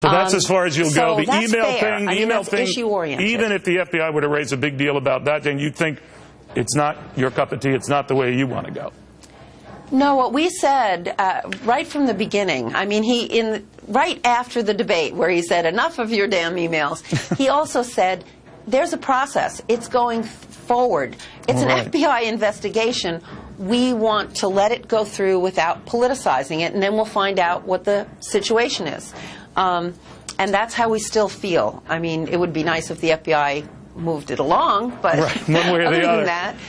So that's as far as you'll go. The email thing, issue-oriented. even if the FBI were to raise a big deal about that, then you'd think it's not your cup of tea, it's not the way you want to go. No, what we said right from the beginning, I mean, right after the debate where he said, enough of your damn emails, he also said, there's a process. It's going forward. It's an FBI investigation. We want to let it go through without politicizing it, and then we'll find out what the situation is. And that's how we still feel. I mean, it would be nice if the FBI moved it along, but one way or the other other. than that,